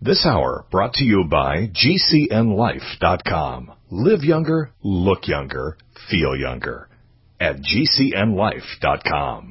This hour brought to you by GCNLife.com. Live younger, look younger, feel younger at GCNLife.com.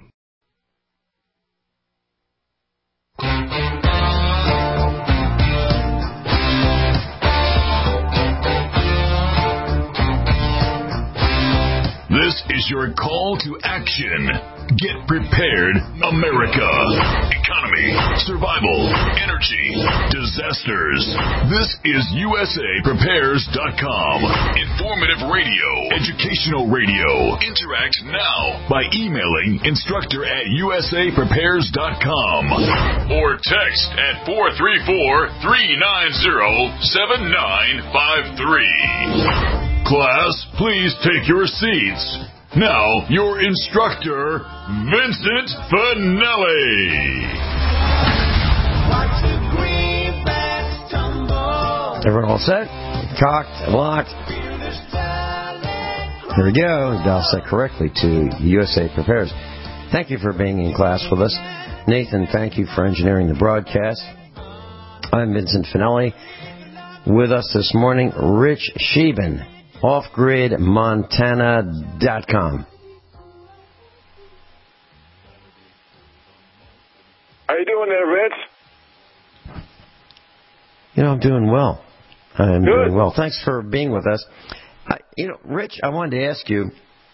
This is your call to action. Get prepared, America. Economy, survival, energy, disasters. This is USAPrepares.com. Informative radio, educational radio. Interact now by emailing instructor@USAPrepares.com or text at 434-390-7953. Class, please take your seats. Now, your instructor, Vincent Finelli. Everyone all set? Cocked, locked. Here we go. Dial set correctly to USA Prepares. Thank you for being in class with us. Nathan, thank you for engineering the broadcast. I'm Vincent Finelli. With us this morning, Rich Sheben. OffGridMontana.com. How you doing there, Vince? I'm doing well. Doing well. Thanks for being with us. Rich, I wanted to ask you,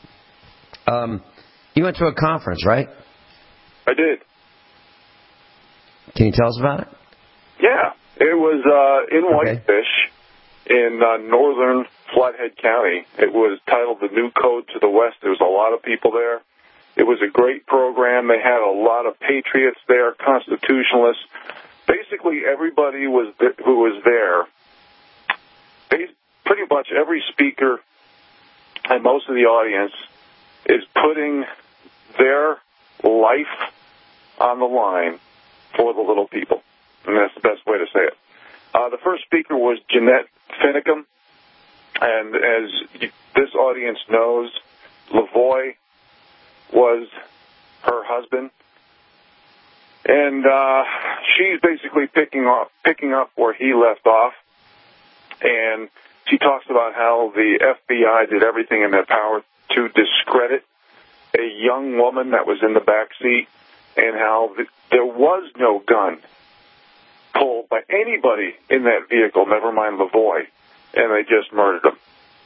you went to a conference, right? I did. Can you tell us about it? Yeah. It was in Whitefish in northern Flathead County. It was titled The New Code to the West. There was a lot of people there. It was a great program. They had a lot of patriots there, constitutionalists. Basically, everybody who was there, pretty much every speaker and most of the audience is putting their life on the line for the little people. And that's the best way to say it. The first speaker was Jeanette Finicum. And as this audience knows, Lavoie was her husband. And she's basically picking up where he left off. And she talks about how the FBI did everything in their power to discredit a young woman that was in the back seat, and how there was no gun pulled by anybody in that vehicle, never mind Lavoie, and they just murdered him.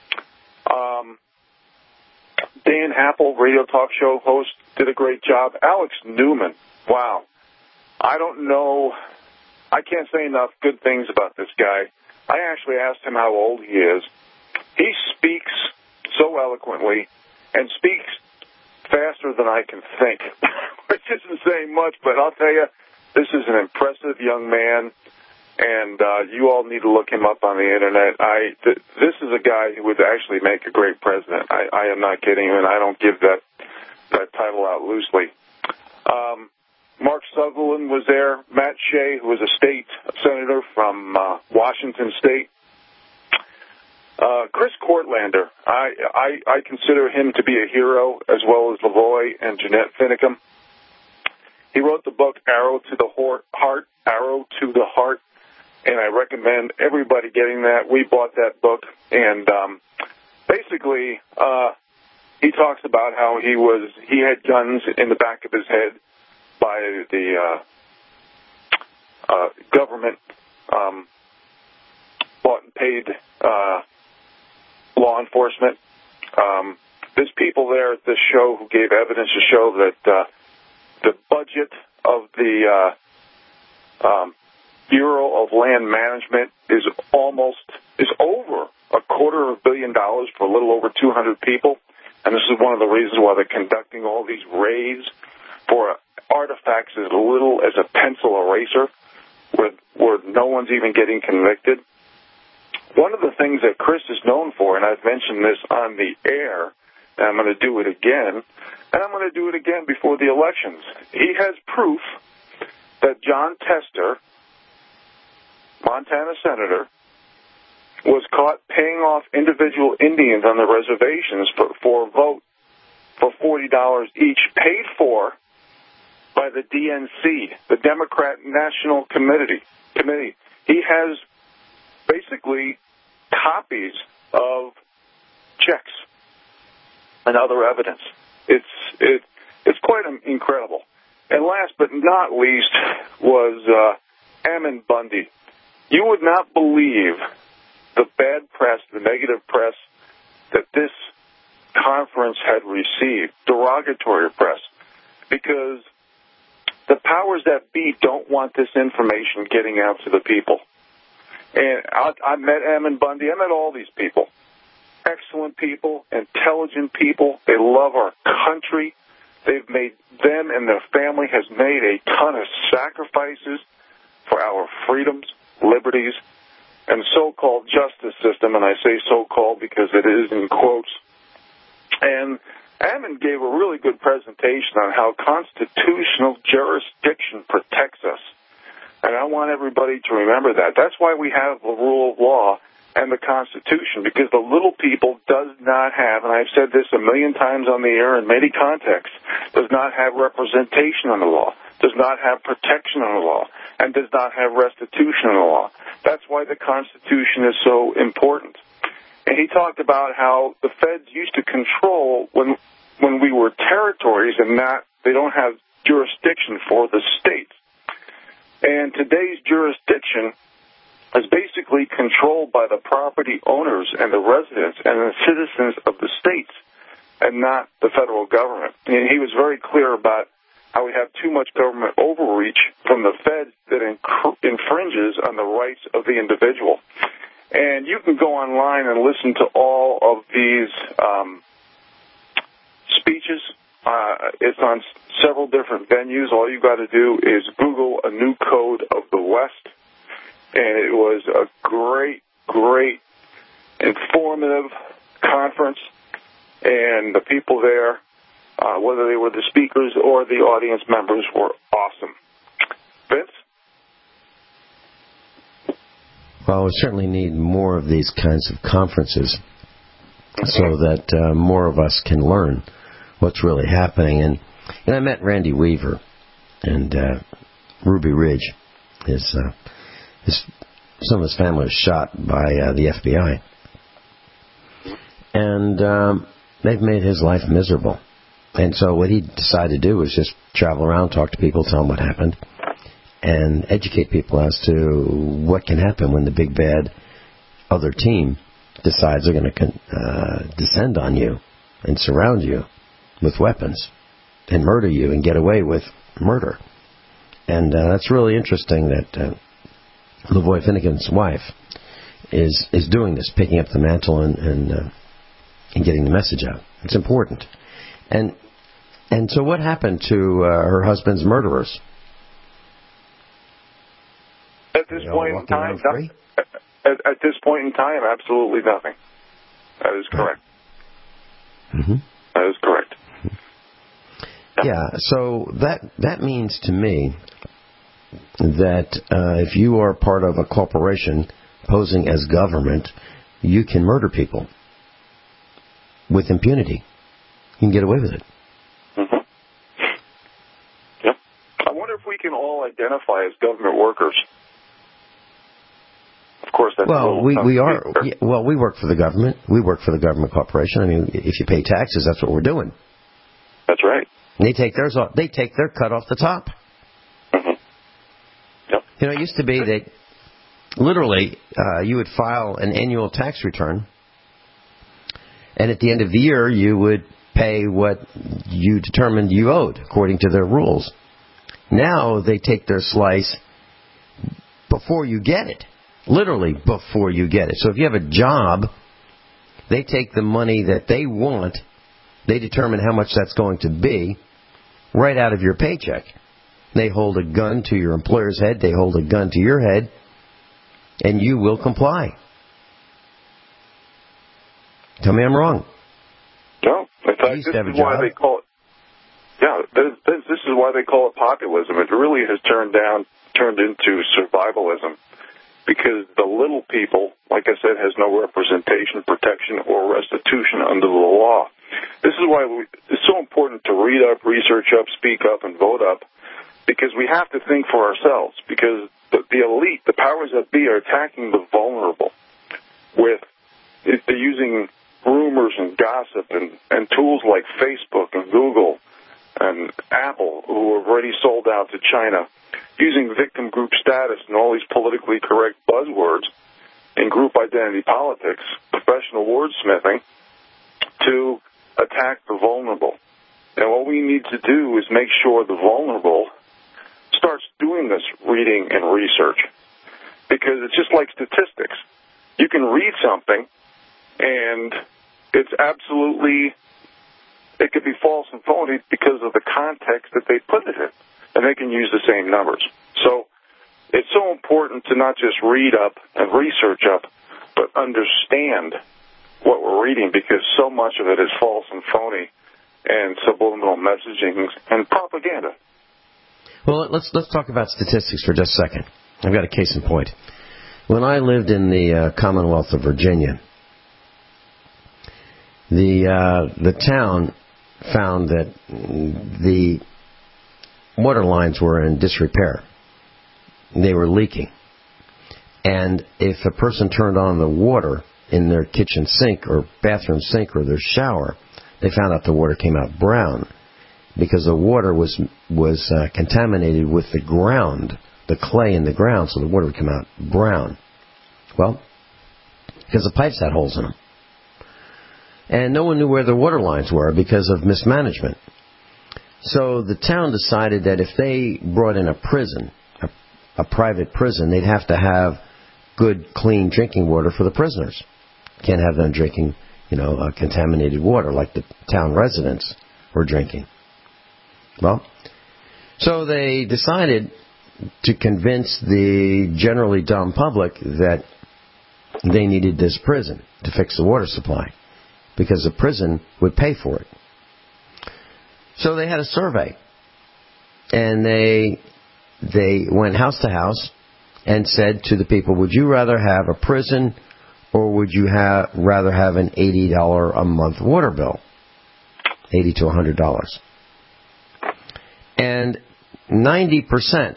Dan Happel, radio talk show host, did a great job. Alex Newman, wow. I don't know. I can't say enough good things about this guy. I actually asked him how old he is. He speaks so eloquently and speaks faster than I can think, which isn't saying much, but I'll tell you, this is an impressive young man, and you all need to look him up on the Internet. This is a guy who would actually make a great president. I am not kidding you, and I don't give that title out loosely. Mark Sutherland was there. Matt Shea, who was a state senator from Washington State. Chris Courtlander, I consider him to be a hero, as well as Lavoie and Jeanette Finicum. He wrote the book Arrow to the Heart, and I recommend everybody getting that. We bought that book, and basically he talks about how he had guns in the back of his head by the government bought and paid law enforcement. There's people there at this show who gave evidence to show that the budget of the Bureau of Land Management is over $250 million for a little over 200 people, and this is one of the reasons why they're conducting all these raids for artifacts as little as a pencil eraser, where no one's even getting convicted. One of the things that Chris is known for, and I've mentioned this on the air, and I'm going to do it again, and I'm going to do it again before the elections. He has proof that John Tester, Montana senator, was caught paying off individual Indians on the reservations for a vote for $40 each, paid for by the DNC, the Democrat National Committee. he has basically copies of checks and other evidence. It's quite incredible. And last but not least was Ammon Bundy. You would not believe the bad press, the negative press that this conference had received, derogatory press, because the powers that be don't want this information getting out to the people. And I met Ammon Bundy. I met all these people. Excellent people, intelligent people. They love our country. They've made, them and their family has made a ton of sacrifices for our freedoms, liberties, and so-called justice system. And I say so-called because it is in quotes. And Ammon gave a really good presentation on how constitutional jurisdiction protects us. And I want everybody to remember that. That's why we have the rule of law and the Constitution, because the little people does not have, and I've said this a million times on the air in many contexts, does not have representation on the law, does not have protection on the law, and does not have restitution on the law. That's why the Constitution is so important. And he talked about how the feds used to control when we were territories and they don't have jurisdiction for the states. And today's jurisdiction is basically controlled by the property owners and the residents and the citizens of the states and not the federal government. And he was very clear about how we have too much government overreach from the feds that infringes on the rights of the individual. And you can go online and listen to all of these speeches. It's on several different venues. All you got to do is Google A New Code of the West. And it was a great, great, informative conference. And the people there, whether they were the speakers or the audience members, were awesome. Vince? Well, we certainly need more of these kinds of conferences so that more of us can learn what's really happening. And I met Randy Weaver and Ruby Ridge. Some of his family was shot by the FBI. And they've made his life miserable. And so what he decided to do was just travel around, talk to people, tell them what happened, and educate people as to what can happen when the big bad other team decides they're going to descend on you and surround you with weapons and murder you and get away with murder. And that's really interesting that Lavoy Finnegan's wife is doing this, picking up the mantle and getting the message out. It's important. And so what happened to her husband's murderers? At this point in time, at this point in time, absolutely nothing. That is correct. Mm-hmm. That is correct. Yeah, so that means to me that if you are part of a corporation posing as government, you can murder people with impunity. You can get away with it. Mm-hmm. Yep. I wonder if we can all identify as government workers. Of course, that's we are. Well, we work for the government. We work for the government corporation. I mean, if you pay taxes, that's what we're doing. That's right. And they take theirs off. They take their cut off the top. Mm-hmm. Yep. You know, it used to be that literally you would file an annual tax return, and at the end of the year you would pay what you determined you owed according to their rules. Now they take their slice before you get it. Literally before you get it. So if you have a job, they take the money that they want, they determine how much that's going to be, right out of your paycheck. They hold a gun to your employer's head, they hold a gun to your head, and you will comply. Tell me I'm wrong. No, in fact, this is why they call it. Yeah, this is why they call it populism. It really has turned into survivalism, because the little people, like I said, has no representation, protection, or restitution under the law. This is why it's so important to read up, research up, speak up, and vote up, because we have to think for ourselves, because the elite, the powers that be, are attacking the vulnerable with they're using rumors and gossip and tools like Facebook and Google and Apple, who have already sold out to China, using victim group status and all these politically correct buzzwords in group identity politics, professional wordsmithing, to attack the vulnerable. And what we need to do is make sure the vulnerable starts doing this reading and research, because it's just like statistics. You can read something, and it's absolutely, it could be false and phony because of the context that they put it in, and they can use the same numbers. So it's so important to not just read up and research up, but understand what we're reading, because so much of it is false and phony and subliminal messaging and propaganda. Well, let's talk about statistics for just a second. I've got a case in point. When I lived in the Commonwealth of Virginia, the town found that the water lines were in disrepair. They were leaking. And if a person turned on the water in their kitchen sink or bathroom sink or their shower, they found out the water came out brown, because the water was contaminated with the ground, the clay in the ground, so the water would come out brown. Well, because the pipes had holes in them. And no one knew where the water lines were because of mismanagement. So the town decided that if they brought in a prison, a private prison, they'd have to have good, clean drinking water for the prisoners. Can't have them drinking, contaminated water like the town residents were drinking. Well, so they decided to convince the generally dumb public that they needed this prison to fix the water supply, because the prison would pay for it. So they had a survey, and they went house to house and said to the people, would you rather have a prison or would you rather have an $80 a month water bill? $80 to $100. And 90%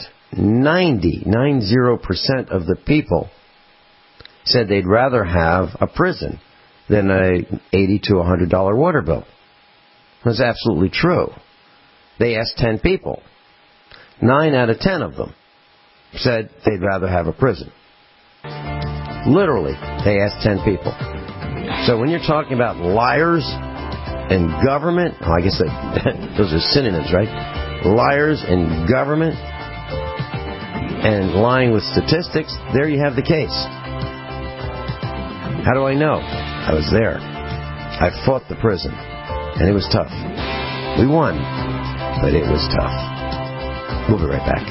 of the people said they'd rather have a prison than a $80 to $100 water bill. That's absolutely true. They asked 10 people. 9 out of 10 of them said they'd rather have a prison. Literally, they asked 10 people. So when you're talking about liars and government, I guess those are synonyms, right? Liars and government and lying with statistics, there you have the case. How do I know? I was there. I fought the prison, and it was tough. We won, but it was tough. We'll be right back.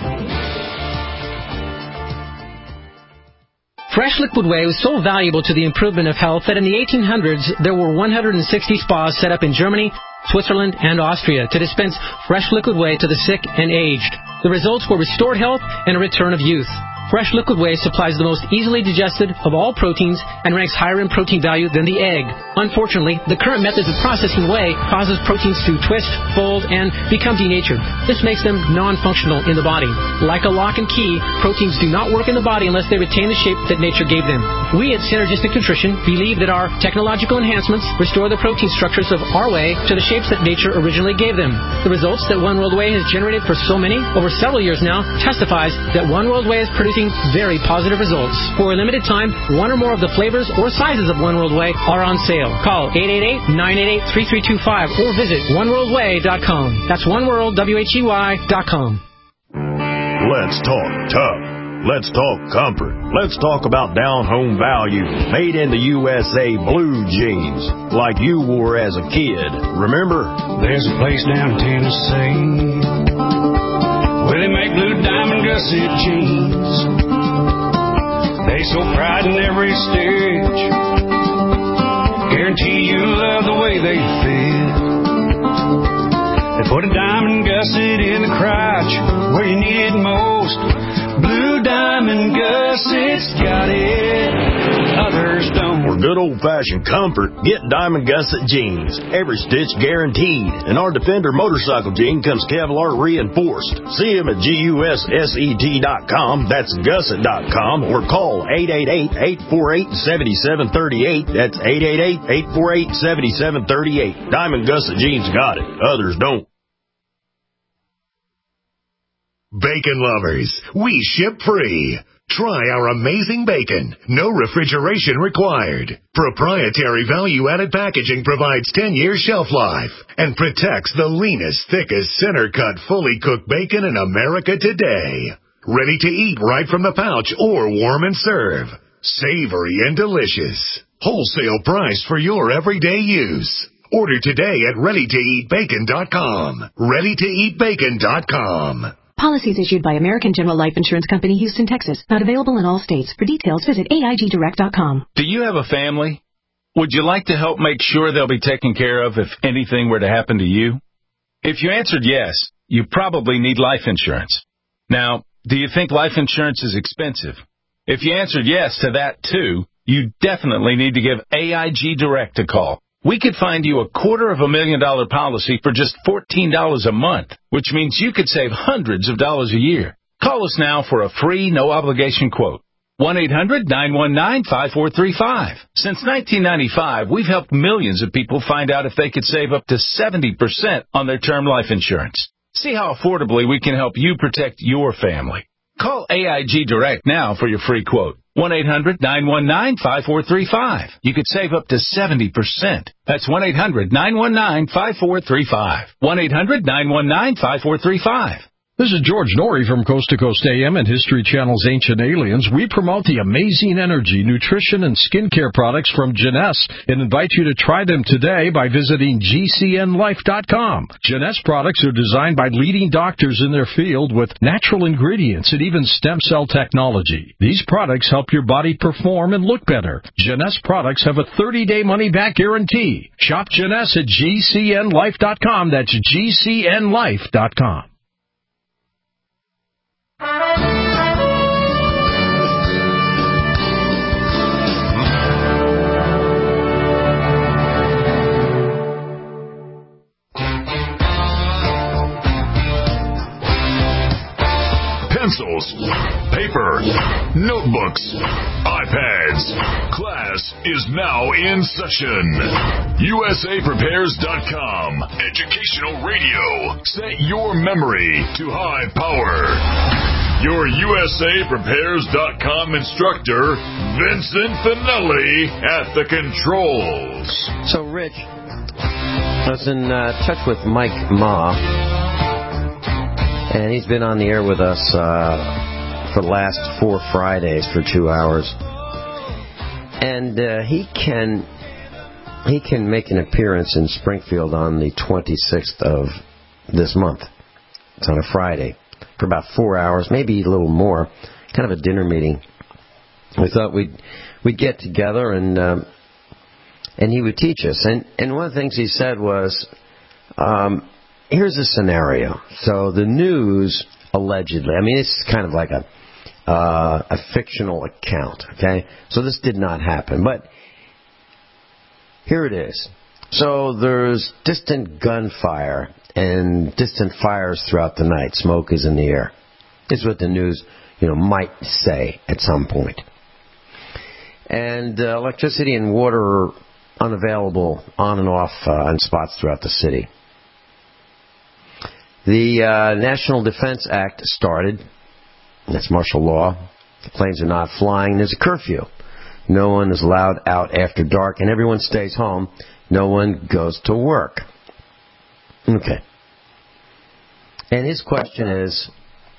Fresh Liquid Whey was so valuable to the improvement of health that in the 1800s there were 160 spas set up in Germany, Switzerland, and Austria to dispense fresh liquid whey to the sick and aged. The results were restored health and a return of youth. Fresh Liquid Whey supplies the most easily digested of all proteins and ranks higher in protein value than the egg. Unfortunately, the current methods of processing whey causes proteins to twist, fold, and become denatured. This makes them non-functional in the body. Like a lock and key, proteins do not work in the body unless they retain the shape that nature gave them. We at Synergistic Nutrition believe that our technological enhancements restore the protein structures of our whey to the shapes that nature originally gave them. The results that One World Whey has generated for so many, over several years now, testifies that One World Whey is producing very positive results. For a limited time, one or more of the flavors or sizes of One World Whey are on sale. Call 888-988-3325 or visit oneworldwhey.com. That's oneworldwhey.com. Let's talk tough. Let's talk comfort. Let's talk about down-home value. Made in the USA blue jeans, like you wore as a kid. Remember? There's a place down in Tennessee where they make blue diamond gusset jeans. They so pride in every stitch. Guarantee you love the way they fit. They put a diamond gusset in the crotch where you need it most. Blue Diamond Gussets got it, others don't. Or For good old-fashioned comfort, get Diamond Gusset jeans. Every stitch guaranteed. And our Defender motorcycle jean comes Kevlar reinforced. See them at GUSSET.com. That's Gusset.com. Or call 888-848-7738. That's 888-848-7738. Diamond Gusset jeans got it. Others don't. Bacon lovers, we ship free. Try our amazing bacon. No refrigeration required. Proprietary value-added packaging provides 10-year shelf life and protects the leanest, thickest, center-cut, fully cooked bacon in America today. Ready to eat right from the pouch or warm and serve. Savory and delicious. Wholesale price for your everyday use. Order today at ReadyToEatBacon.com. ReadyToEatBacon.com. Policies issued by American General Life Insurance Company, Houston, Texas. Not available in all states. For details, visit AIGDirect.com. Do you have a family? Would you like to help make sure they'll be taken care of if anything were to happen to you? If you answered yes, you probably need life insurance. Now, do you think life insurance is expensive? If you answered yes to that too, you definitely need to give AIG Direct a call. We could find you a $250,000 policy for just $14 a month, which means you could save hundreds of dollars a year. Call us now for a free, no-obligation quote. 1-800-919-5435. Since 1995, we've helped millions of people find out if they could save up to 70% on their term life insurance. See how affordably we can help you protect your family. Call AIG Direct now for your free quote. 1-800-919-5435. You could save up to 70%. That's 1-800-919-5435. 1-800-919-5435. This is George Norrie from Coast to Coast AM and History Channel's Ancient Aliens. We promote the amazing energy, nutrition, and skincare products from Jeunesse and invite you to try them today by visiting GCNLife.com. Jeunesse products are designed by leading doctors in their field with natural ingredients and even stem cell technology. These products help your body perform and look better. Jeunesse products have a 30-day money-back guarantee. Shop Jeunesse at GCNLife.com. That's GCNLife.com. Pencils, paper, notebooks, iPads. Class is now in session. USAPrepares.com. Educational radio. Set your memory to high power. Your USAPrepares.com instructor, Vincent Finelli, at the controls. So, Rich, I was in touch with Mike Ma, and he's been on the air with us for the last 4 Fridays for 2 hours. And he can make an appearance in Springfield on the 26th of this month. It's on a Friday for about 4 hours, maybe a little more, kind of a dinner meeting. We thought we'd get together and he would teach us. And one of the things he said was, here's a scenario. So the news allegedly, I mean, it's kind of like a fictional account, okay? So this did not happen, but here it is. So there's distant gunfire and distant fires throughout the night. Smoke is in the air. This is what the news, might say at some point. And electricity and water are unavailable on and off in spots throughout the city. The National Defense Act started. That's martial law. The planes are not flying. There's a curfew. No one is allowed out after dark, and everyone stays home. No one goes to work. Okay. And his question is,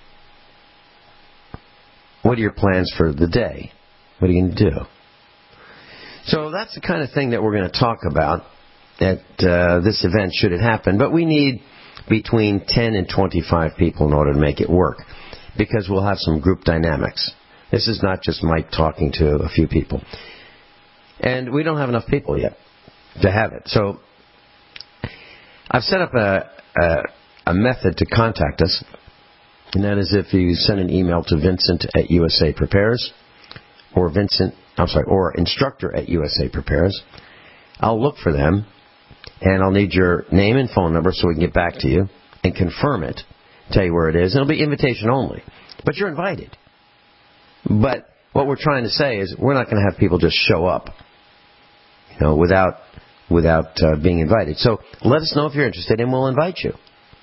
what are your plans for the day? What are you going to do? So that's the kind of thing that we're going to talk about at this event, should it happen. But we need between 10 and 25 people in order to make it work, because we'll have some group dynamics. This is not just Mike talking to a few people. And we don't have enough people yet to have it. So I've set up a method to contact us, and that is if you send an email to Vincent at USA Prepares, or instructor at USA Prepares. I'll look for them, and I'll need your name and phone number so we can get back to you and confirm it, tell you where it is. It'll be invitation only, but you're invited. But what we're trying to say is we're not going to have people just show up, without being invited. So let us know if you're interested, and we'll invite you.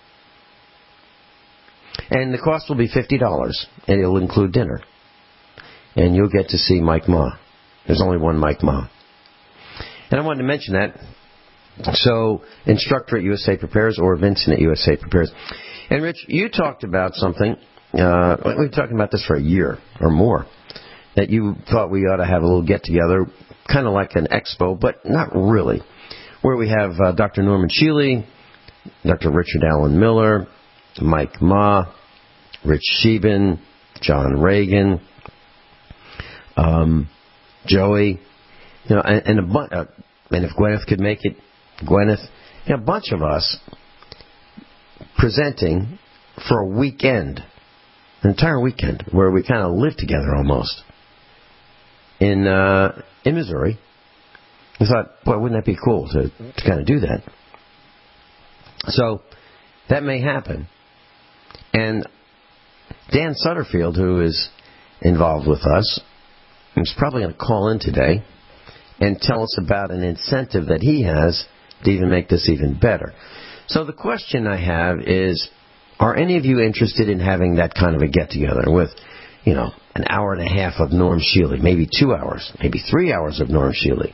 And the cost will be $50, and it'll include dinner. And you'll get to see Mike Ma. There's only one Mike Ma. And I wanted to mention that. So, instructor at USA Prepares or Vincent at USA Prepares. And Rich, you talked about something, we've been talking about this for a year or more, that you thought we ought to have a little get-together, kind of like an expo, but not really, where we have Dr. Norman Shealy, Dr. Richard Allen Miller, Mike Ma, Rich Sheben, John Reagan, Joey, and if Gwyneth could make it, a bunch of us presenting for a weekend, an entire weekend, where we kind of live together almost in Missouri. I thought, boy, wouldn't that be cool to kind of do that? So that may happen. And Dan Sutterfield, who is involved with us, is probably going to call in today and tell us about an incentive that he has to even make this even better. So the question I have is, are any of you interested in having that kind of a get-together with, an hour and a half of Norm Shealy, maybe 2 hours, maybe 3 hours of Norm Shealy?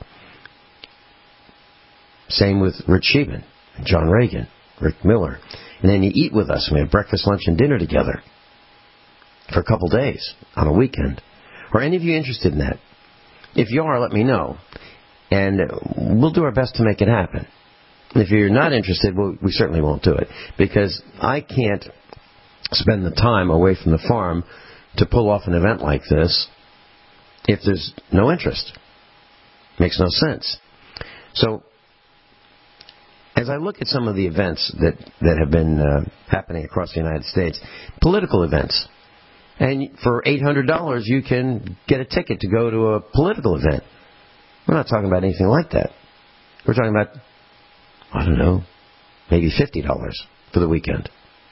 Same with Rich Sheben, John Reagan, Rick Miller. And then you eat with us, and we have breakfast, lunch, and dinner together for a couple days on a weekend. Are any of you interested in that? If you are, let me know. And we'll do our best to make it happen. If you're not interested, we certainly won't do it. Because I can't spend the time away from the farm to pull off an event like this if there's no interest. Makes no sense. So, as I look at some of the events that have been happening across the United States, political events, and for $800 you can get a ticket to go to a political event. We're not talking about anything like that. We're talking about, I don't know, maybe $50 for the weekend.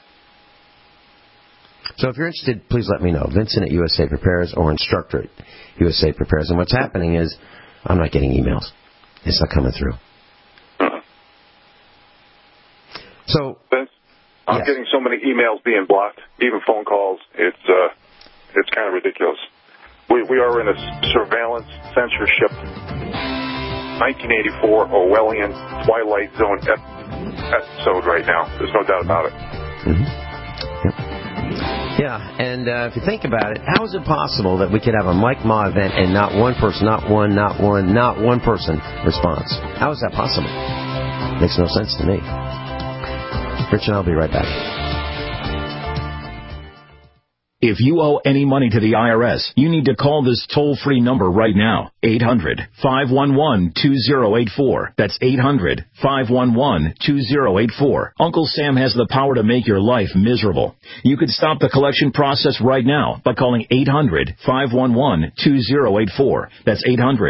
So if you're interested, please let me know. Vincent at USA Prepares or instructor at USA Prepares. And what's happening is I'm not getting emails. It's not coming through. So, Vince, I'm getting so many emails being blocked, even phone calls. It's kind of ridiculous. We are in a surveillance censorship 1984 Orwellian Twilight Zone episode right now. There's no doubt about it. Mm-hmm. Yeah, and if you think about it, how is it possible that we could have a Mike Ma event and not one person, not one person responds? How is that possible? Makes no sense to me. Rich and I'll be right back. If you owe any money to the IRS, you need to call this toll-free number right now, 800-511-2084. That's 800-511-2084. Uncle Sam has the power to make your life miserable. You could stop the collection process right now by calling 800-511-2084. That's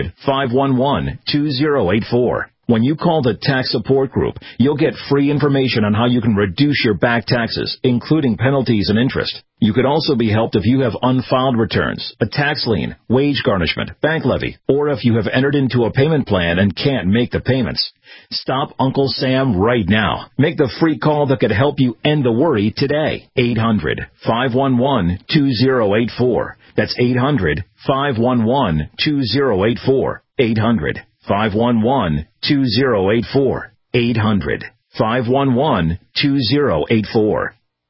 800-511-2084. When you call the Tax Support Group, you'll get free information on how you can reduce your back taxes, including penalties and interest. You could also be helped if you have unfiled returns, a tax lien, wage garnishment, bank levy, or if you have entered into a payment plan and can't make the payments. Stop Uncle Sam right now. Make the free call that could help you end the worry today. 800-511-2084. That's 800-511-2084. 800-511-2084. 800-511-2084.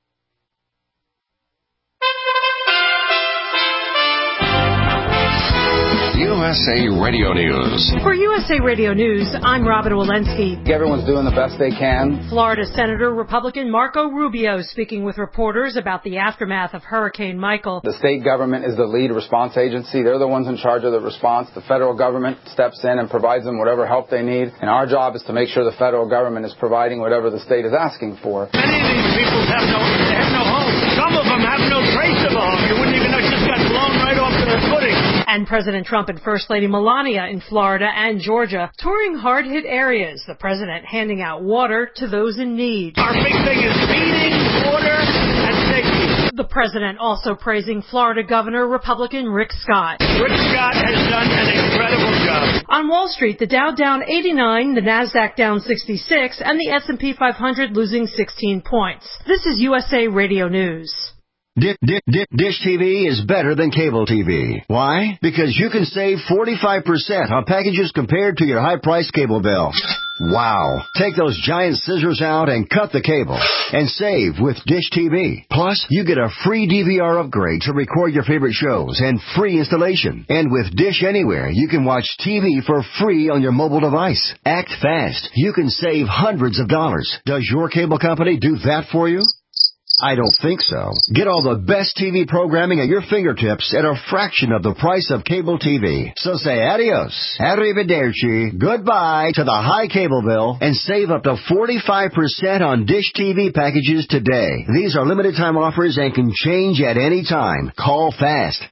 USA Radio News. For USA Radio News, I'm Robin Walensky. Everyone's doing the best they can. Florida Senator Republican Marco Rubio speaking with reporters about the aftermath of Hurricane Michael. The state government is the lead response agency. They're the ones in charge of the response. The federal government steps in and provides them whatever help they need. And our job is to make sure the federal government is providing whatever the state is asking for. Many of these people have no home. Some of them have no trace of a home. You wouldn't even know, just got blown right off their footing. And President Trump and First Lady Melania in Florida and Georgia touring hard-hit areas, the president handing out water to those in need. Our big thing is feeding, water, and safety. The president also praising Florida Governor Republican Rick Scott. Rick Scott has done an incredible job. On Wall Street, the Dow down 89, the Nasdaq down 66, and the S&P 500 losing 16 points. This is USA Radio News. Dish TV is better than cable TV. Why? Because you can save 45% on packages compared to your high-priced cable bill. Wow. Take those giant scissors out and cut the cable and save with Dish TV. Plus, you get a free DVR upgrade to record your favorite shows and free installation. And with Dish Anywhere, you can watch TV for free on your mobile device. Act fast. You can save hundreds of dollars. Does your cable company do that for you? I don't think so. Get all the best TV programming at your fingertips at a fraction of the price of cable TV. So say adios, arrivederci, goodbye to the high cable bill and save up to 45% on Dish TV packages today. These are limited time offers and can change at any time. Call fast.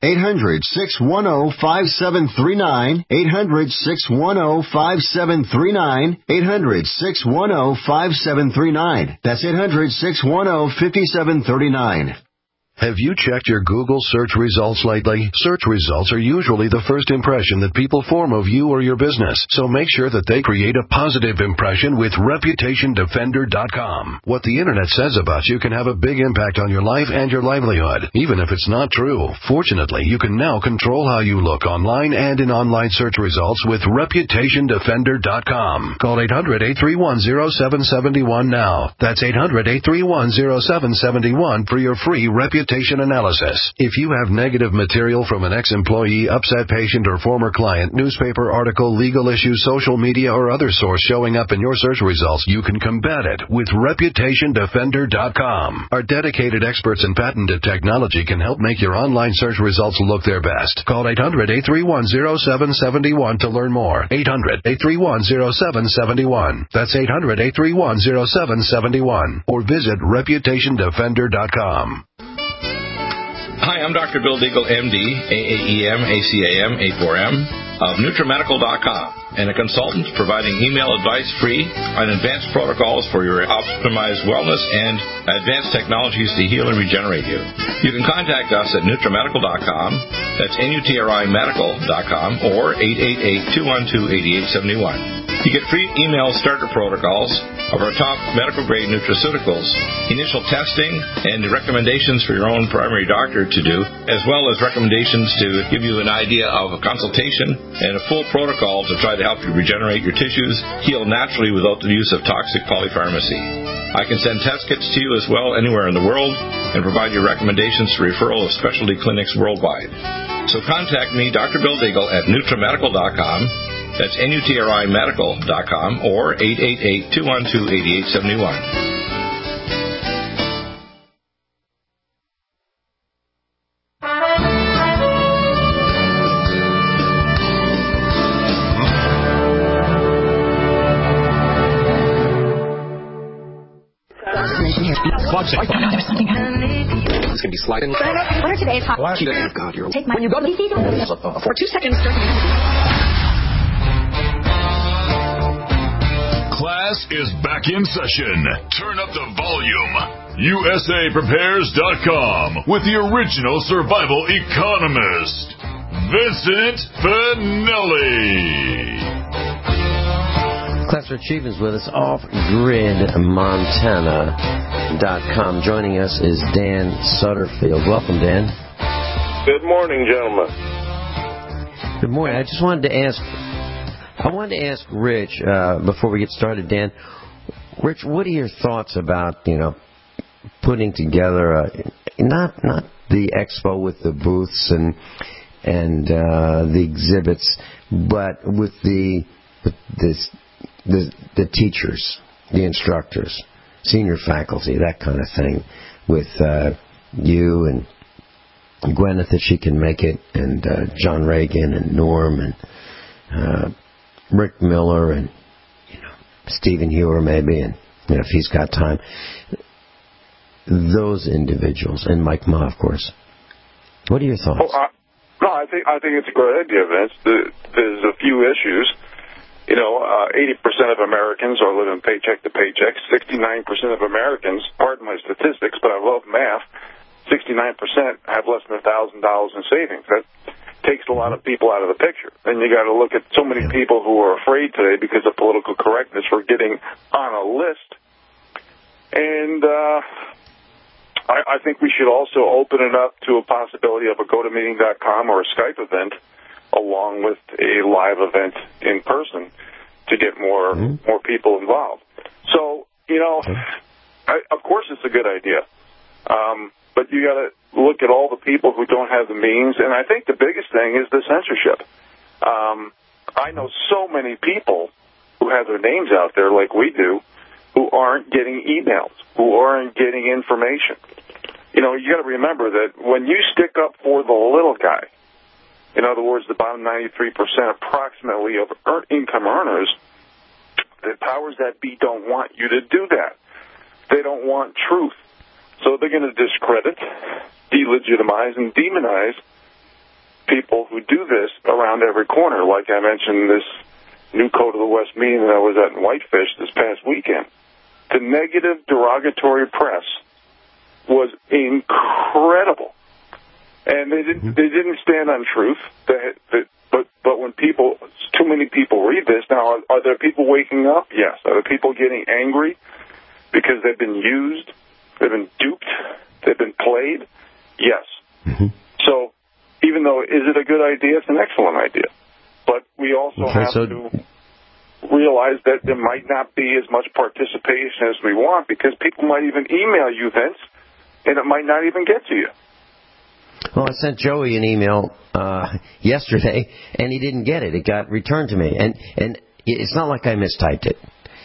800-610-5739. 800-610-5739. 800-610-5739. That's 800-610-5739. Have you checked your Google search results lately? Search results are usually the first impression that people form of you or your business, so make sure that they create a positive impression with ReputationDefender.com. What the Internet says about you can have a big impact on your life and your livelihood, even if it's not true. Fortunately, you can now control how you look online and in online search results with ReputationDefender.com. Call 800-831-0771 now. That's 800-831-0771 for your free reputation analysis. If you have negative material from an ex-employee, upset patient, or former client, newspaper article, legal issue, social media, or other source showing up in your search results, you can combat it with ReputationDefender.com. Our dedicated experts in patented technology can help make your online search results look their best. Call 800-831-0771 to learn more. 800-831-0771. That's 800-831-0771. Or visit ReputationDefender.com. Hi, I'm Dr. Bill Deagle, MD, AAEM, ACAM, A4M, of NutriMedical.com, and a consultant providing email advice free on advanced protocols for your optimized wellness and advanced technologies to heal and regenerate you. You can contact us at NutriMedical.com, that's NutriMedical.com, or 888-212-8871. You get free email starter protocols of our top medical-grade nutraceuticals, initial testing, and recommendations for your own primary doctor to do, as well as recommendations to give you an idea of a consultation and a full protocol to try to help you regenerate your tissues, heal naturally without the use of toxic polypharmacy. I can send test kits to you as well anywhere in the world and provide you recommendations for referral of specialty clinics worldwide. So contact me, Dr. Bill Deagle, at NutriMedical.com. That's NutriMedical.com or 888-212-8871. It's going to be sliding. What are today's hot? God, you're... Take my... When you go to the for 2 seconds. Class is back in session. Turn up the volume. USAPrepares.com with the original survival economist, Vincent Finelli. Class for Achievements with us, OffGridMontana.com. Joining us is Dan Sutterfield. Welcome, Dan. Good morning, gentlemen. Good morning. I just wanted to ask Rich, before we get started, Dan. Rich, what are your thoughts about, putting together not the expo with the booths and the exhibits, but with the teachers, the instructors, senior faculty, that kind of thing, with you and Gwyneth, if she can make it, and John Reagan and Norm and Rick Miller and Stephen Hewer maybe, and if he's got time, those individuals, and Mike Ma, of course. What are your thoughts? I I think it's a great idea, Vince. There's a few issues. 80% of Americans are living paycheck to paycheck. 69% of Americans, pardon my statistics, but I love math, 69% have less than $1,000 in savings. That takes a lot of people out of the picture. Then you got to look at so many people who are afraid today because of political correctness for getting on a list. And I think we should also open it up to a possibility of a GoToMeeting.com or a Skype event along with a live event in person to get more people involved. So, of course it's a good idea. But you got to look at all the people who don't have the means. And I think the biggest thing is the censorship. I know so many people who have their names out there like we do who aren't getting emails, who aren't getting information. You got to remember that when you stick up for the little guy, in other words, the bottom 93% approximately of income earners, the powers that be don't want you to do that. They don't want truth. So they're going to discredit, delegitimize, and demonize people who do this around every corner. Like I mentioned, this new Code of the West meeting that I was at in Whitefish this past weekend. The negative derogatory press was incredible. And they didn't stand on truth. But when too many people read this, now, are there people waking up? Yes. Are there people getting angry because they've been used, they've been duped, they've been played? Yes. So even though, is it a good idea? It's an excellent idea. But we also have to realize that there might not be as much participation as we want because people might even email you, Vince, and it might not even get to you. Well, I sent Joey an email yesterday, and he didn't get it. It got returned to me. And it's not like I mistyped it.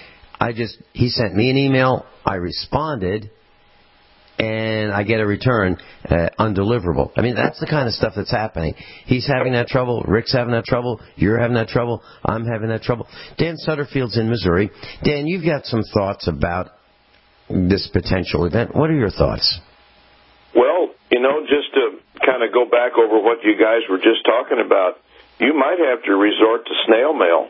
He sent me an email, I responded, and I get a return, undeliverable. I mean, that's the kind of stuff that's happening. He's having that trouble, Rick's having that trouble, you're having that trouble, I'm having that trouble. Dan Sutterfield's in Missouri. Dan, you've got some thoughts about this potential event. What are your thoughts? Well, just to kind of go back over what you guys were just talking about, you might have to resort to snail mail.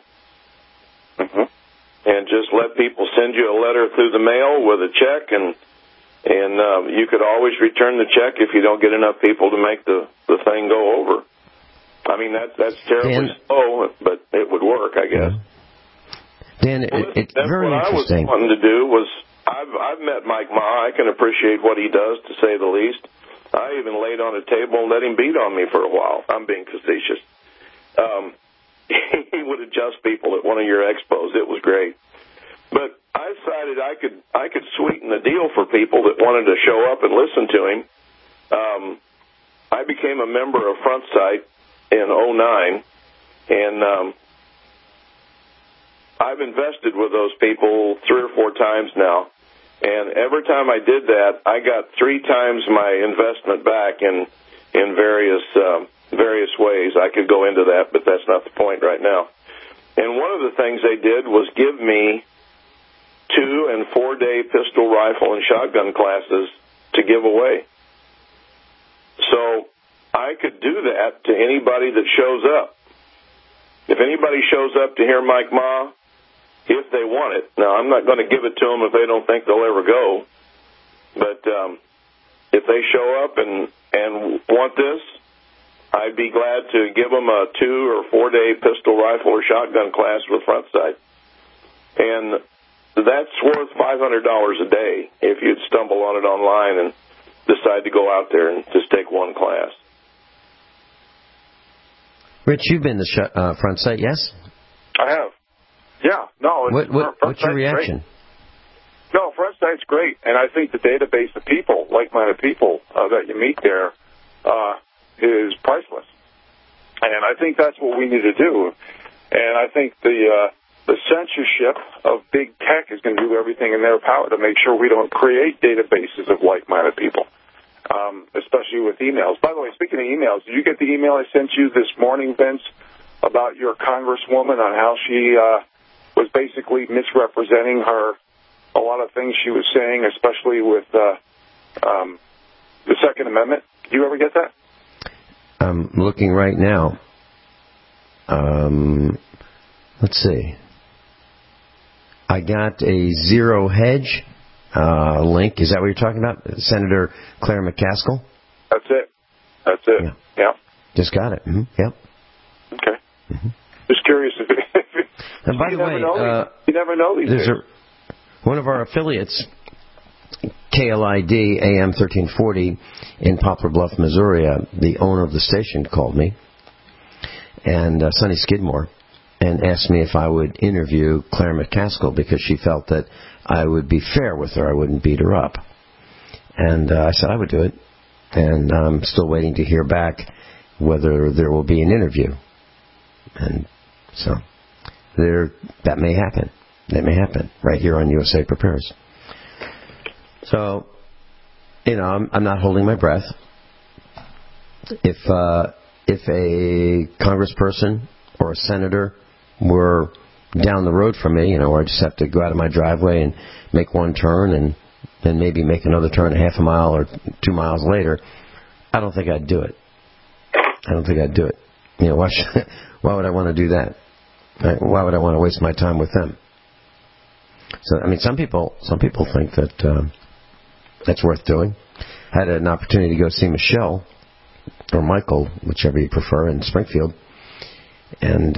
And just let people send you a letter through the mail with a check, and you could always return the check if you don't get enough people to make the thing go over. I mean, that's terribly slow, but it would work, I guess. Dan, it's very interesting. What I was wanting to do was, I've met Mike Ma. I can appreciate what he does, to say the least. I even laid on a table and let him beat on me for a while. I'm being facetious. He would adjust people at one of your expos. It was great. But I decided I could sweeten the deal for people that wanted to show up and listen to him. I became a member of Front Sight in 2009, and I've invested with those people 3 or 4 times now. And every time I did that, I got 3 times my investment back in various ways. I could go into that, but that's not the point right now. And one of the things they did was give me 2- and 4-day pistol, rifle, and shotgun classes to give away. So I could do that to anybody that shows up. If anybody shows up to hear Mike Ma, if they want it. Now, I'm not going to give it to them if they don't think they'll ever go. But if they show up and want this, I'd be glad to give them a 2- or 4-day pistol, rifle, or shotgun class with Front Sight. And that's worth $500 a day if you'd stumble on it online and decide to go out there and just take one class. Rich, you've been to Front Sight, yes? I have. Yeah, no. What's your reaction? Great. No, Front Sight's great, and I think the database of people, like-minded people that you meet there, is priceless. And I think that's what we need to do. And I think the censorship of big tech is going to do everything in their power to make sure we don't create databases of like-minded people, especially with emails. By the way, speaking of emails, did you get the email I sent you this morning, Vince, about your congresswoman on how she was basically misrepresenting a lot of things she was saying, especially with the Second Amendment? Did you ever get that? I'm looking right now. Let's see. I got a Zero Hedge link. Is that what you're talking about? Senator Claire McCaskill? That's it. Yeah. Just got it. Mm-hmm. Yep. Okay. Mm-hmm. Just curious if and by the way, you never know these days. One of our affiliates, KLID AM 1340 in Poplar Bluff, Missouri, the owner of the station called me, and Sonny Skidmore, and asked me if I would interview Claire McCaskill because she felt that I would be fair with her. I wouldn't beat her up. And I said I would do it. And I'm still waiting to hear back whether there will be an interview. And so that may happen. That may happen right here on USA Prepares. So, I'm not holding my breath. If a congressperson or a senator were down the road from me, where I just have to go out of my driveway and make one turn and then maybe make another turn a half a mile or 2 miles later, I don't think I'd do it. Why would I want to do that? Why would I want to waste my time with them? So, some people think that that's worth doing. I had an opportunity to go see Michelle, or Michael, whichever you prefer, in Springfield, and,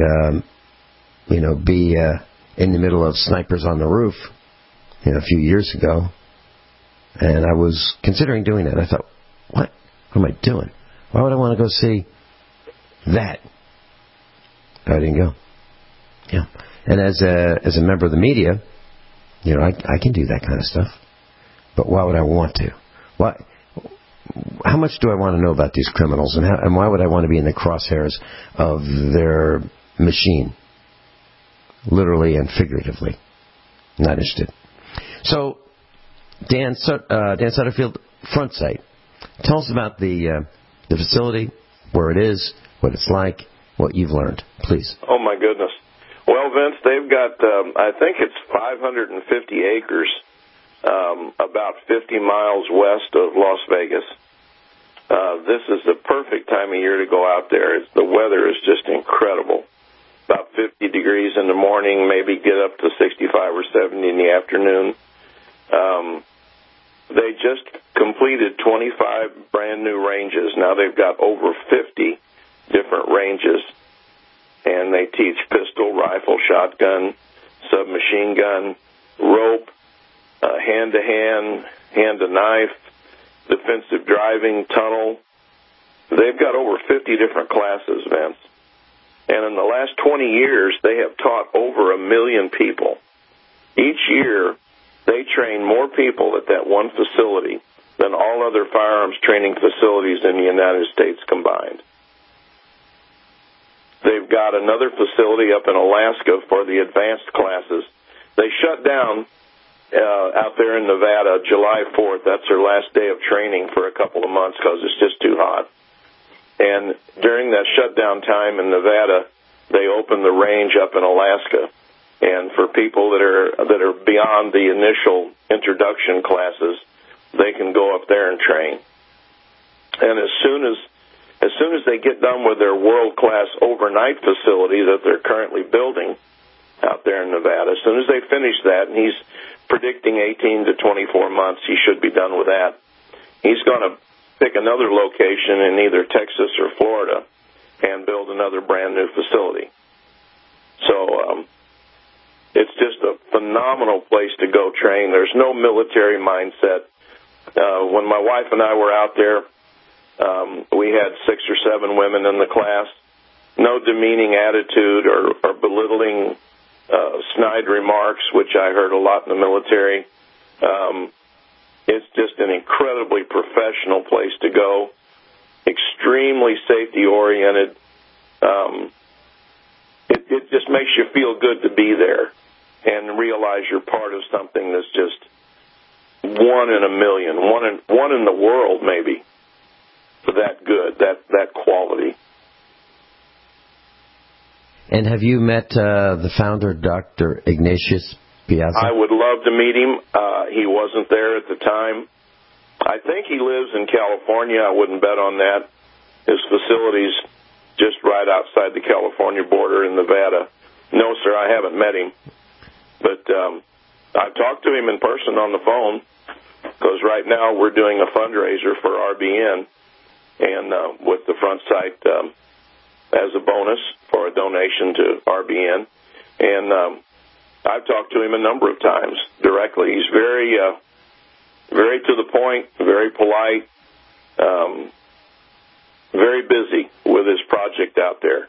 be in the middle of Snipers on the Roof, a few years ago. And I was considering doing that. I thought, what am I doing? Why would I want to go see that? I didn't go. Yeah. And as a member of the media, I can do that kind of stuff. But why would I want to? How much do I want to know about these criminals, and why would I want to be in the crosshairs of their machine? Literally and figuratively. Not interested. So, Dan Sutterfield, Front Sight. Tell us about the facility, where it is, what it's like, what you've learned, please. Oh, my goodness. Well, Vince, they've got, I think it's 550 acres, about 50 miles west of Las Vegas. This is the perfect time of year to go out there. The weather is just incredible. About 50 degrees in the morning, maybe get up to 65 or 70 in the afternoon. They just completed 25 brand new ranges. Now they've got over 50 different ranges, and they teach pistol, rifle, shotgun, submachine gun, rope, hand-to-hand, hand-to-knife, defensive driving, tunnel. They've got over 50 different classes, Vince. And in the last 20 years, they have taught over 1 million people. Each year, they train more people at that one facility than all other firearms training facilities in the United States combined. They've got another facility up in Alaska for the advanced classes. They shut down out there in Nevada July 4th. That's their last day of training for a couple of months because it's just too hot. And during that shutdown time in Nevada, they opened the range up in Alaska. And for people that are beyond the initial introduction classes, they can go up there and train. And as soon as they get done with their world-class overnight facility that they're currently building out there in Nevada, as soon as they finish that, and he's predicting 18 to 24 months, he should be done with that. He's going to pick another location in either Texas or Florida and build another brand-new facility. So it's just a phenomenal place to go train. There's no military mindset. When my wife and I were out there, we had 6 or 7 women in the class. No demeaning attitude or belittling snide remarks, which I heard a lot in the military. It's just an incredibly professional place to go, extremely safety-oriented. It just makes you feel good to be there and realize you're part of something that's just one in a million, one in the world maybe, that good, that quality. And have you met the founder, Dr. Ignatius Piazza? I would love to meet him. He wasn't there at the time. I think he lives in California. I wouldn't bet on that. his facility's just right outside the California border in Nevada. No, sir, I haven't met him. But I've talked to him in person on the phone, because right now we're doing a fundraiser for RBN, and with the front site as a bonus for a donation to RBN. And I've talked to him a number of times directly. He's very to the point, very polite, very busy with his project out there.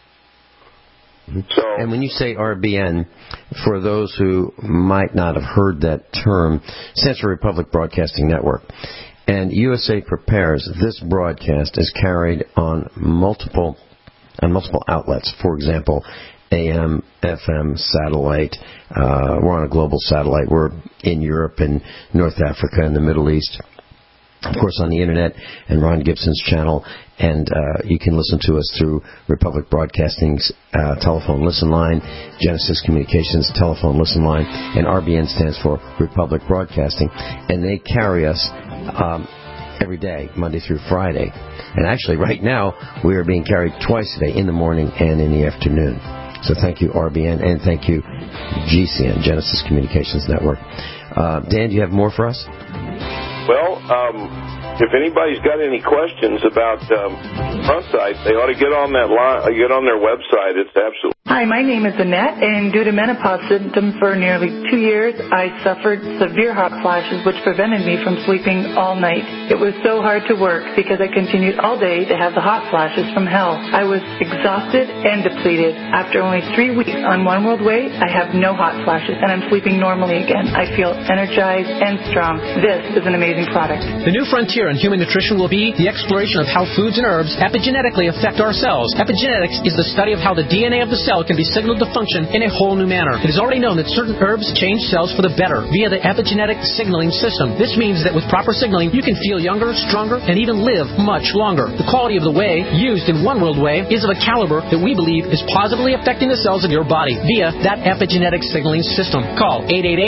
So, and when you say RBN, for those who might not have heard that term, stands for Republic Broadcasting Network. And USA Prepares, this broadcast is carried on multiple outlets. For example, AM, FM, satellite. We're on a global satellite. We're in Europe and North Africa and the Middle East. Of course, on the Internet and Ron Gibson's channel. And you can listen to us through Republic Broadcasting's telephone listen line, Genesis Communications telephone listen line, and RBN stands for Republic Broadcasting. And they carry us every day, Monday through Friday. And actually, right now, we are being carried twice a day, in the morning and in the afternoon. So thank you, RBN, and thank you, GCN, Genesis Communications Network. Dan, do you have more for us? Well, if anybody's got any questions about Frontsite, they ought to get on that get on their website. It's absolutely. Hi, my name is Annette, and due to menopause symptoms for nearly 2 years, I suffered severe hot flashes, which prevented me from sleeping all night. It was so hard to work because I continued all day to have the hot flashes from hell. I was exhausted and depleted. After only 3 weeks on One World Way, I have no hot flashes, and I'm sleeping normally again. I feel energized and strong. This is an amazing product. The new frontier in human nutrition will be the exploration of how foods and herbs epigenetically affect our cells. Epigenetics is the study of how the DNA of the cell can be signaled to function in a whole new manner. It is already known that certain herbs change cells for the better via the epigenetic signaling system. This means that with proper signaling, you can feel younger, stronger, and even live much longer. The quality of the whey used in One World Whey is of a caliber that we believe is positively affecting the cells of your body via that epigenetic signaling system. Call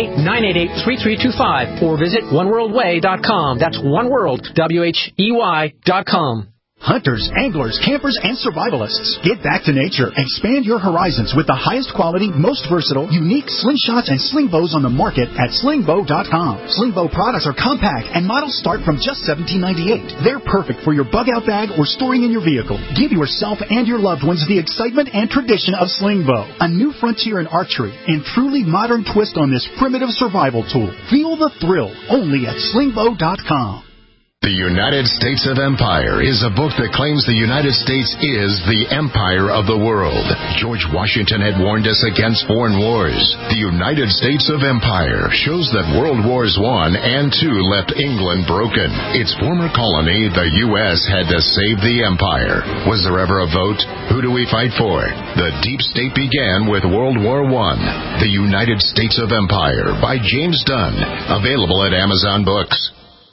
888-988-3325 or visit oneworldway.com. That's oneworld, WHEY.com. Hunters, anglers, campers, and survivalists. Get back to nature. Expand your horizons with the highest quality, most versatile, unique slingshots and sling bows on the market at slingbow.com. Sling bow products are compact and models start from just $17.98. They're perfect for your bug-out bag or storing in your vehicle. Give yourself and your loved ones the excitement and tradition of sling bow, a new frontier in archery and truly modern twist on this primitive survival tool. Feel the thrill only at slingbow.com. The United States of Empire is a book that claims the United States is the empire of the world. George Washington had warned us against foreign wars. The United States of Empire shows that World Wars I and II left England broken. Its former colony, the U.S., had to save the empire. Was there ever a vote? Who do we fight for? The deep state began with World War I. The United States of Empire by James Dunn. Available at Amazon Books.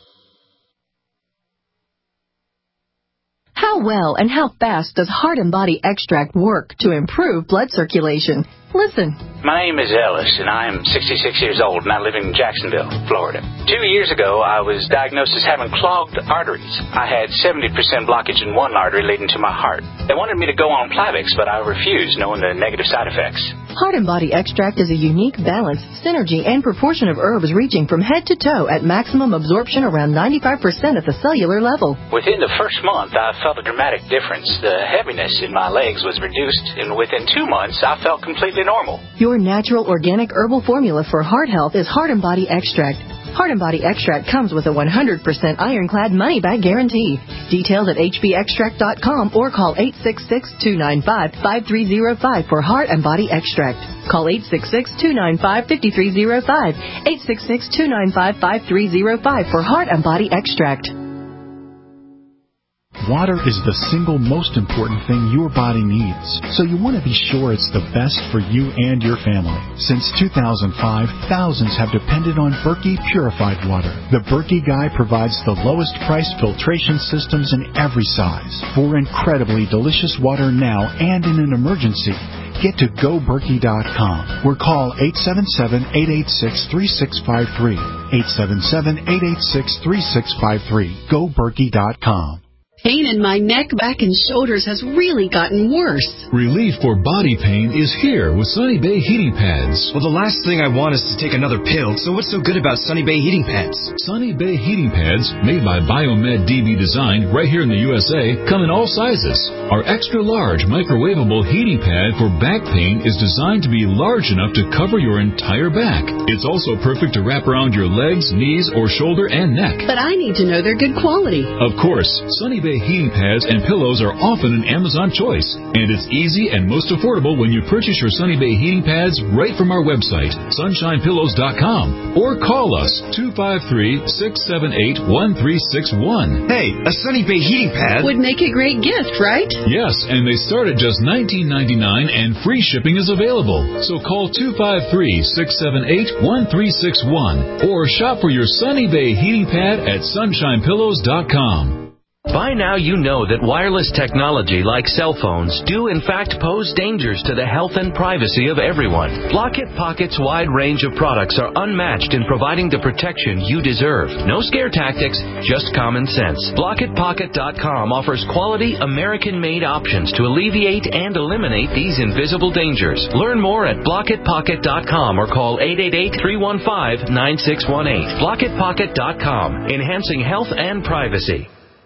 How well and how fast does Heart and Body Extract work to improve blood circulation? Listen. My name is Ellis, and I am 66 years old, and I live in Jacksonville, Florida. 2 years ago, I was diagnosed as having clogged arteries. I had 70% blockage in one artery leading to my heart. They wanted me to go on Plavix, but I refused, knowing the negative side effects. Heart and Body Extract is a unique balance, synergy, and proportion of herbs reaching from head to toe at maximum absorption around 95% at the cellular level. Within the first month, I felt a dramatic difference. The heaviness in my legs was reduced, and within 2 months, I felt completely normal. Your natural organic herbal formula for heart health is Heart and Body Extract. Heart and Body Extract comes with a 100% ironclad money-back guarantee. Details at hbextract.com or call 866-295-5305 for Heart and Body Extract. Call 866-295-5305. 866-295-5305 for Heart and Body Extract. Water is the single most important thing your body needs, so you want to be sure it's the best for you and your family. Since 2005, thousands have depended on Berkey Purified Water. The Berkey Guy provides the lowest priced filtration systems in every size for incredibly delicious water now and in an emergency. Get to GoBerkey.com or call 877-886-3653. 877-886-3653. GoBerkey.com. Pain in my neck, back, and shoulders has really gotten worse. Relief for body pain is here with Sunny Bay heating pads. Well, the last thing I want is to take another pill, so what's so good about Sunny Bay heating pads? Sunny Bay heating pads, made by Biomed DB Design right here in the USA, come in all sizes. Our extra large microwavable heating pad for back pain is designed to be large enough to cover your entire back. It's also perfect to wrap around your legs, knees, or shoulder and neck. But I need to know they're good quality. Of course, Sunny Bay heating pads and pillows are often an Amazon choice, and it's easy and most affordable when you purchase your Sunny Bay heating pads right from our website, sunshinepillows.com, or call us 253-678-1361. Hey, a Sunny Bay heating pad would make a great gift, right? Yes, and they start at just $19.99 and free shipping is available. So call 253-678-1361 or shop for your Sunny Bay heating pad at sunshinepillows.com. By now you know that wireless technology like cell phones do in fact pose dangers to the health and privacy of everyone. Blockit Pocket's wide range of products are unmatched in providing the protection you deserve. No scare tactics, just common sense. BlockitPocket.com offers quality American-made options to alleviate and eliminate these invisible dangers. Learn more at BlockitPocket.com or call 888-315-9618. BlockitPocket.com, enhancing health and privacy.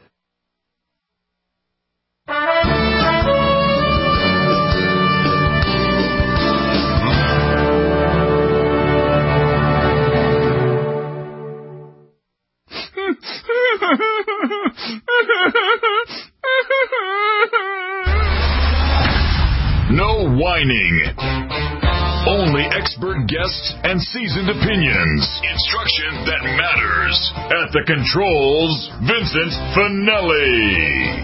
No whining. Only expert guests and seasoned opinions. Instruction that matters. At the controls, Vincent Finelli.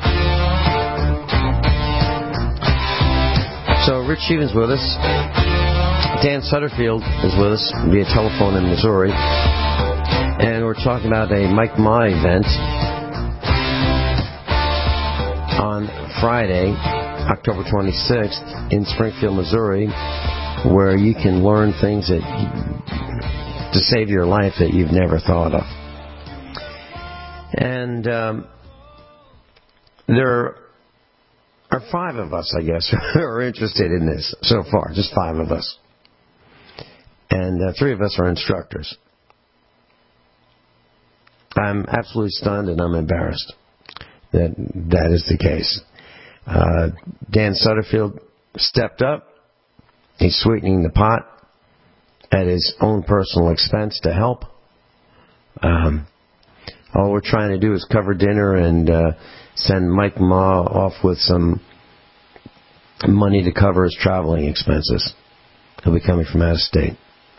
So Rich Stevens with us. Dan Sutterfield is with us via telephone in Missouri. And we're talking about a Mike Ma event on Friday, October 26th in Springfield, Missouri, where you can learn things to save your life that you've never thought of. And there are 5 of us, I guess, who are interested in this so far, just 5 of us. And 3 of us are instructors. I'm absolutely stunned and I'm embarrassed that is the case. Dan Sutterfield stepped up. He's sweetening the pot at his own personal expense to help. All we're trying to do is cover dinner and send Mike Ma off with some money to cover his traveling expenses. He'll be coming from out of state.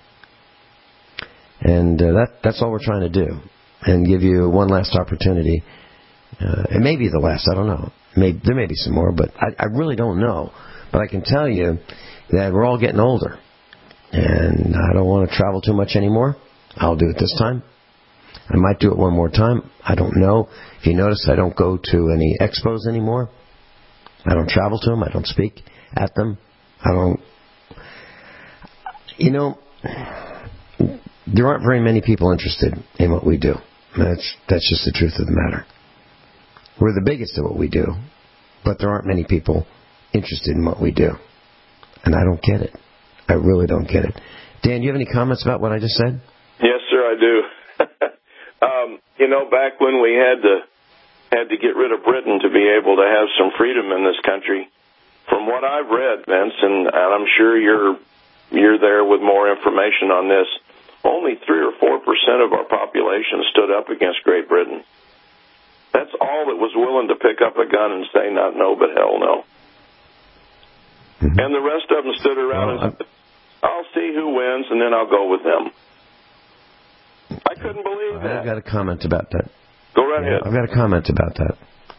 And that's all we're trying to do. And give you one last opportunity. It may be the last, I don't know. There may be some more, but I really don't know. But I can tell you that we're all getting older. And I don't want to travel too much anymore. I'll do it this time. I might do it one more time. I don't know. If you notice, I don't go to any expos anymore. I don't travel to them. I don't speak at them. I don't... You know, there aren't very many people interested in what we do. That's just the truth of the matter. We're the biggest at what we do, but there aren't many people interested in what we do. And I don't get it. I really don't get it. Dan, do you have any comments about what I just said? Yes, sir, I do. Back when we had to get rid of Britain to be able to have some freedom in this country, from what I've read, Vince, and I'm sure you're there with more information on this, only 3 or 4% of our population stood up against Great Britain. That's all that was willing to pick up a gun and say not no, but hell no. Mm-hmm. And the rest of them stood around and said, I'll see who wins, and then I'll go with them. I couldn't believe that. I've got a comment about that. Go right ahead. I've got a comment about that.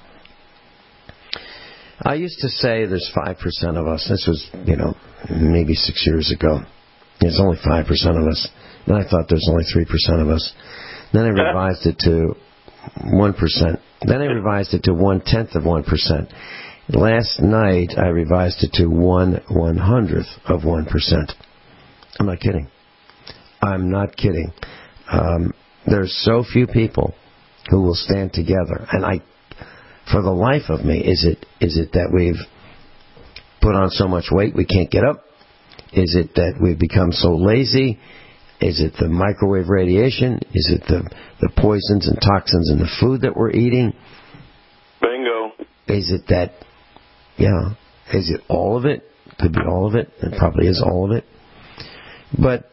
I used to say there's 5% of us. This was, maybe 6 years ago. There's only 5% of us. Then I thought there's only 3% of us. Then I revised it to 1%. Then I revised it to 1/10 of 1%. Last night I revised it to 1/100th of 1%. I'm not kidding. I'm not kidding. There's so few people who will stand together, and for the life of me. Is it that we've put on so much weight we can't get up? Is it that we've become so lazy? Is it the microwave radiation? Is it the poisons and toxins in the food that we're eating? Bingo. Is it that, is it all of it? Could be all of it. It probably is all of it. But,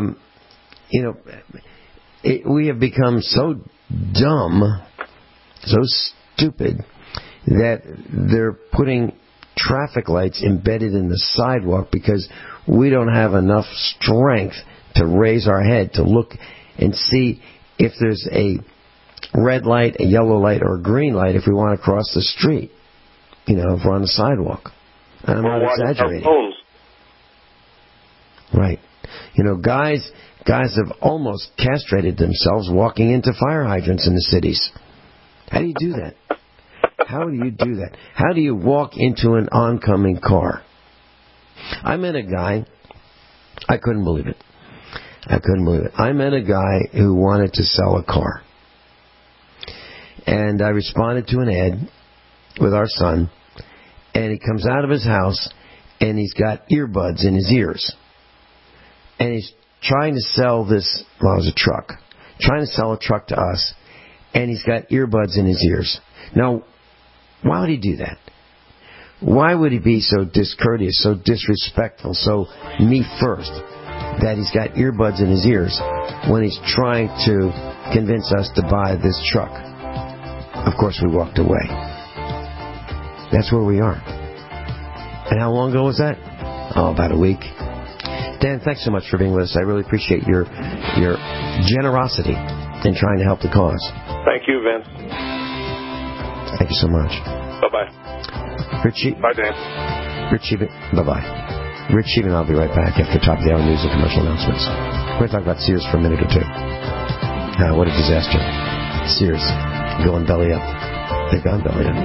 we have become so dumb, so stupid, that they're putting traffic lights embedded in the sidewalk because we don't have enough strength to raise our head to look and see if there's a red light, a yellow light, or a green light if we want to cross the street, if we're on the sidewalk. And I'm not exaggerating. Right. Guys have almost castrated themselves walking into fire hydrants in the cities. How do you do that? How do you do that? How do you walk into an oncoming car? I met a guy, I couldn't believe it. I met a guy who wanted to sell a car. And I responded to an ad with our son, and he comes out of his house, and he's got earbuds in his ears. And he's trying to sell this, it was a truck, trying to sell a truck to us, and he's got earbuds in his ears. Now, why would he do that? Why would he be so discourteous, so disrespectful, so me first, that he's got earbuds in his ears when he's trying to convince us to buy this truck? Of course, we walked away. That's where we are. And how long ago was that? About a week. Dan, thanks so much for being with us. I really appreciate your generosity in trying to help the cause. Thank you, Vince. Thank you so much. Bye-bye. Richie. Bye, Dan. Richie, bye-bye. Rich Sheehan, I'll be right back after top of the hour news and commercial announcements. We're going to talk about Sears for a minute or two. What a disaster. Sears, going belly up. They've gone belly up.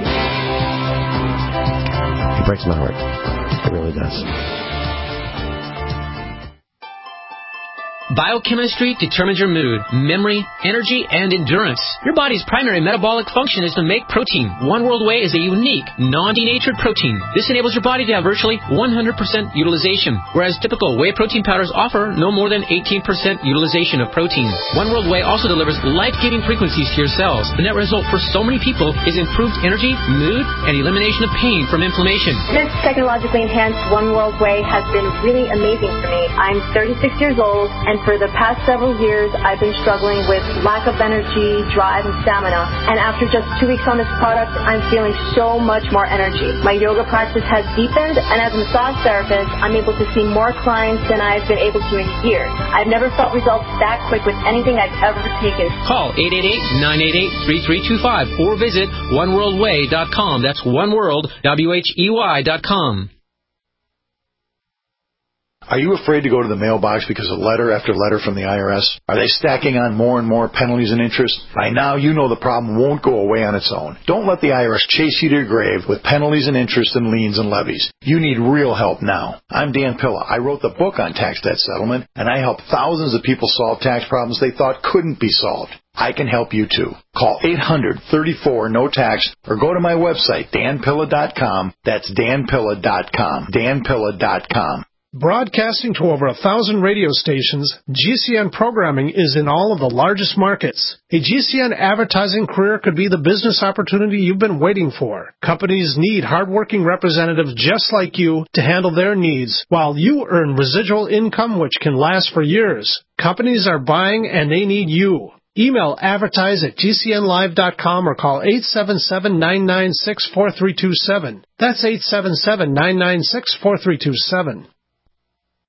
It breaks my heart. It really does. Biochemistry determines your mood, memory, energy, and endurance. Your body's primary metabolic function is to make protein. One World Whey is a unique, non-denatured protein. This enables your body to have virtually 100% utilization, whereas typical whey protein powders offer no more than 18% utilization of protein. One World Whey also delivers life-giving frequencies to your cells. The net result for so many people is improved energy, mood, and elimination of pain from inflammation. This technologically enhanced One World Whey has been really amazing for me. I'm 36 years old, and for the past several years, I've been struggling with lack of energy, drive, and stamina. And after just 2 weeks on this product, I'm feeling so much more energy. My yoga practice has deepened, and as a massage therapist, I'm able to see more clients than I've been able to in years. I've never felt results that quick with anything I've ever taken. Call 888-988-3325 or visit oneworldway.com. That's oneworld.com. Are you afraid to go to the mailbox because of letter after letter from the IRS? Are they stacking on more and more penalties and interest? By now, you know the problem won't go away on its own. Don't let the IRS chase you to your grave with penalties and interest and liens and levies. You need real help now. I'm Dan Pilla. I wrote the book on tax debt settlement, and I help thousands of people solve tax problems they thought couldn't be solved. I can help you too. Call 800-34-NO-TAX or go to my website, danpilla.com. That's danpilla.com. danpilla.com. Broadcasting to over 1,000 radio stations, GCN programming is in all of the largest markets. A GCN advertising career could be the business opportunity you've been waiting for. Companies need hardworking representatives just like you to handle their needs, while you earn residual income which can last for years. Companies are buying and they need you. Email advertise@gcnlive.com or call 877-996-4327. That's 877-996-4327.